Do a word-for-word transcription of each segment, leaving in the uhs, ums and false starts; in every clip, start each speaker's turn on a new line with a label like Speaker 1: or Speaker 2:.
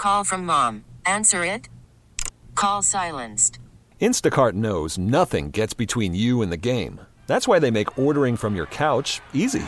Speaker 1: call from mom. Answer it. Call silenced.
Speaker 2: Instacart knows nothing gets between you and the game. That's why they make ordering from your couch easy.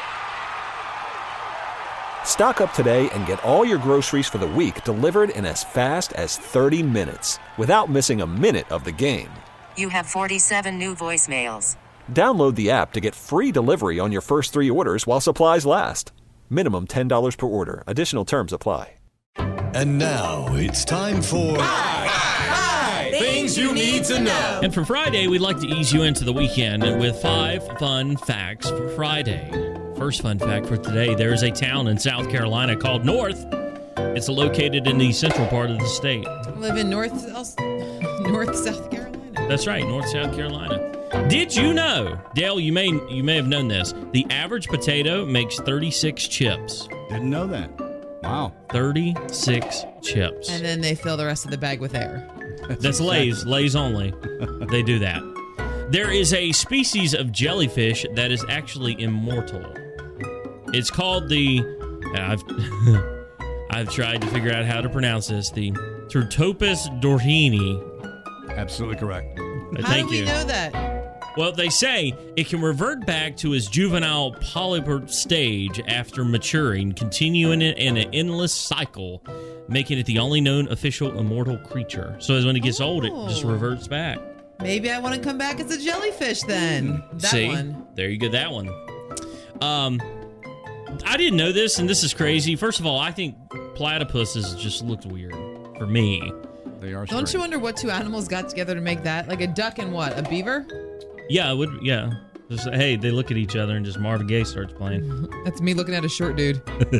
Speaker 2: Stock up today and get all your groceries for the week delivered in as fast as thirty minutes without missing a minute of the game.
Speaker 1: You have forty-seven new voicemails.
Speaker 2: Download the app to get free delivery on your first three orders while supplies last. Minimum ten dollars per order. Additional terms apply.
Speaker 3: And now it's time for...
Speaker 4: Hi, hi, hi, things you need to know.
Speaker 5: And for Friday, we'd like to ease you into the weekend with five fun facts for Friday. First fun fact for today, there is a town in South Carolina called North. It's located in the central part of the state.
Speaker 6: I live in North, North South Carolina.
Speaker 5: That's right, North South Carolina. Did you know, Dale, you may you may have known this, the average potato makes thirty-six chips.
Speaker 7: Didn't know that. Wow.
Speaker 5: thirty-six chips.
Speaker 6: And then they fill the rest of the bag with air.
Speaker 5: That's, That's Lay's, Lay's only. They do that. There is a species of jellyfish that is actually immortal. It's called the, I've I've tried to figure out how to pronounce this, the Turtopus dorhini.
Speaker 7: Absolutely correct.
Speaker 5: Uh,
Speaker 6: How
Speaker 5: thank
Speaker 6: do we
Speaker 5: you.
Speaker 6: know that?
Speaker 5: Well, they say it can revert back to its juvenile polyp stage after maturing, continuing it in an endless cycle, making it the only known official immortal creature. So as when it gets
Speaker 6: Oh.
Speaker 5: old, it just reverts back.
Speaker 6: Maybe I want to come back as a jellyfish then. That
Speaker 5: See?
Speaker 6: one.
Speaker 5: There you go, that one. Um, I didn't know this, and this is crazy. First of all, I think platypuses just looked weird for me.
Speaker 7: They are
Speaker 6: Don't
Speaker 7: strange.
Speaker 6: you wonder what two animals got together to make that? Like a duck and what? A beaver?
Speaker 5: Yeah, it would. Yeah. Just, hey, they look at each other and just Marvin Gaye starts playing.
Speaker 6: That's me looking at a short dude.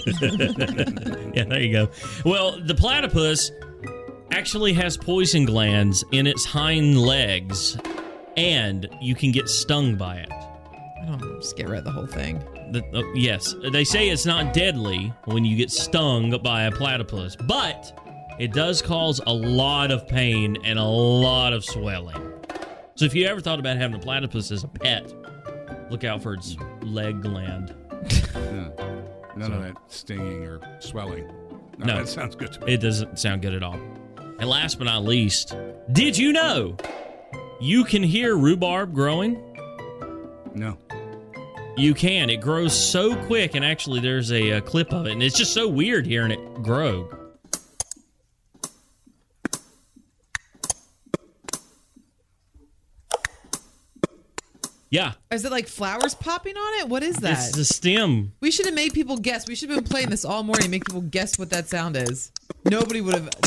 Speaker 5: Yeah, there you go. Well, the platypus actually has poison glands in its hind legs, and you can get stung by it.
Speaker 6: I don't know, just get rid of the whole thing.
Speaker 5: The, uh, yes, they say it's not deadly when you get stung by a platypus, but it does cause a lot of pain and a lot of swelling. So if you ever thought about having a platypus as a pet, look out for its leg gland.
Speaker 7: Yeah. None
Speaker 5: So-
Speaker 7: of that stinging or swelling. No,
Speaker 5: No.
Speaker 7: that sounds good to me.
Speaker 5: It doesn't sound good at all. And last but not least, did you know you can hear rhubarb growing?
Speaker 7: No.
Speaker 5: You can. It grows so quick, and actually there's a, a clip of it, and it's just so weird hearing it grow. Yeah.
Speaker 6: Is it like flowers popping on it? What is that?
Speaker 5: It's the stem.
Speaker 6: We should have made people guess. We should have been playing this all morning to make people guess what that sound is. Nobody would have.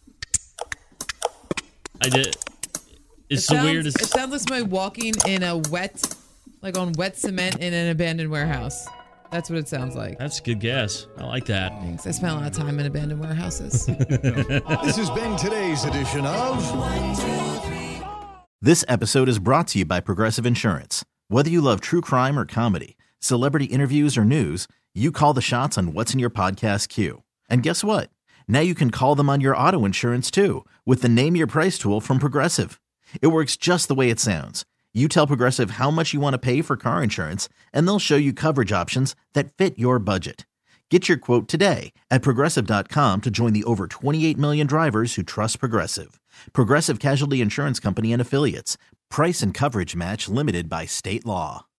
Speaker 5: I did. It's
Speaker 6: it
Speaker 5: the
Speaker 6: sounds,
Speaker 5: weirdest.
Speaker 6: It sounds like somebody walking in a wet, like on wet cement in an abandoned warehouse. That's what it sounds like.
Speaker 5: That's a good guess. I like that.
Speaker 6: Thanks. I spent a lot of time in abandoned warehouses.
Speaker 3: This has been today's edition of... This episode is brought to you by Progressive Insurance. Whether you love true crime or comedy, celebrity interviews or news, you call the shots on what's in your podcast queue. And guess what? Now you can call them on your auto insurance too with the Name Your Price tool from Progressive. It works just the way it sounds. You tell Progressive how much you want to pay for car insurance, and they'll show you coverage options that fit your budget. Get your quote today at Progressive dot com to join the over twenty-eight million drivers who trust Progressive. Progressive Casualty Insurance Company and Affiliates. Price and coverage match limited by state law.